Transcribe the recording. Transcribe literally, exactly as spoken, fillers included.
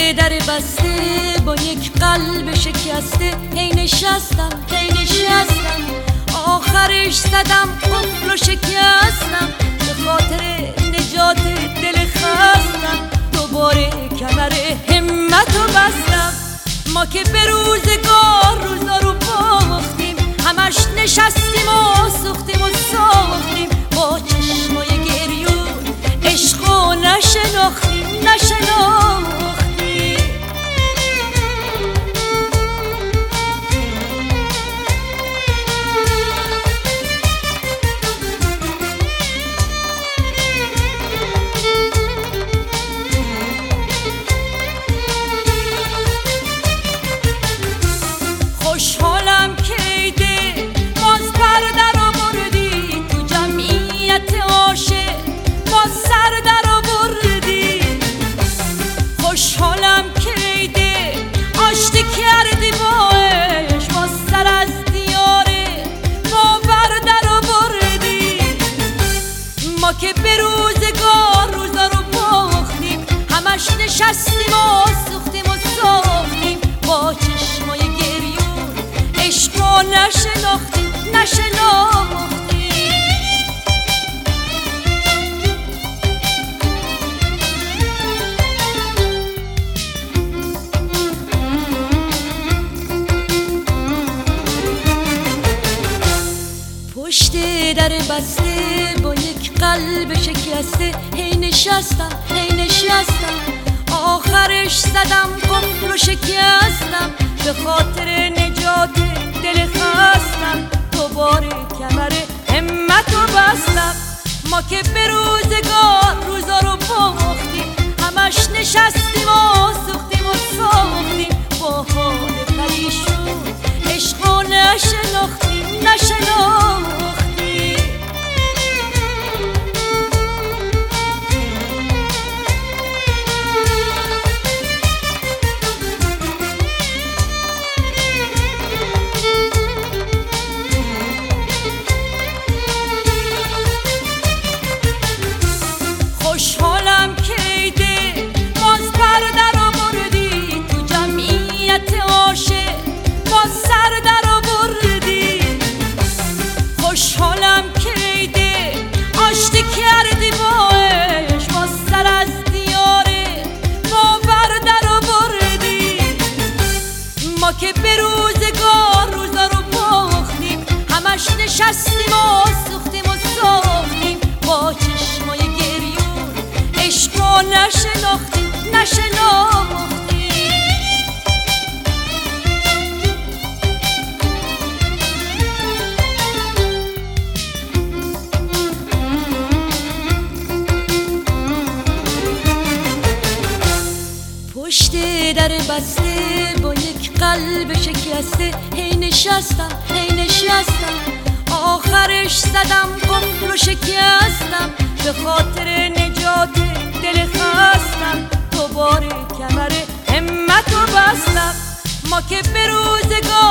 در بسته با یک قلب شکسته، هی نشستم هی نشستم آخرش زدم قفل و شکستم، به خاطر نجات دل خستم دوباره کمر همت و بستم. ما که به روزگار روزا رو باختیم، همش نشستیم و سوختیم و ساختیم، با چشمای گریون عشق و نشناختیم نشناختیم. خوشحالم که ایده باز پر در آوردی، تو جمعیت عاشق باز سر در آوردی. خوشحالم که ایده آشتی کردی با عشق، باز سر از دیاره باور در آوردی. ما که به روزگار روزا رو باختیم، همش نشستیم و سوختیم و ساختیم، با چشمای گریون عشق رو نشناختیم نشناختیم. پشت در بسته با یک قلب شکسته، هی نشستم هی نشستم آخرش زدم قفل و شکستم، به خاطر نجات دل خستم دوباره کمر همت و بستم. ما که به روزگار روزا رو باختیم، همش نشستیم و سوختیم و ساختیم، با حال پریشون عشق و نشناختیم نشناختیم. خوشحالم که ایده باز پر در آوردی، تو جمعیت عاشق باز سر در آوردی. خوشحالم که ایده آشتی کردی با عشق، باز سر از دیاره باور در آوردی. ما که به روزگار روزا رو باختیم، همش نشستیم و سوختیم و ساختیم، با چشمای گریون عشق رو نشناختیم نشناختیم. پشت در بسته با یک قلب شکسته، هی نشستم هی نشستم آخرش زدم قفل و شکستم، به خاطر نجات دل خستم دوباره کمر همت و بستم. ما که به روزگار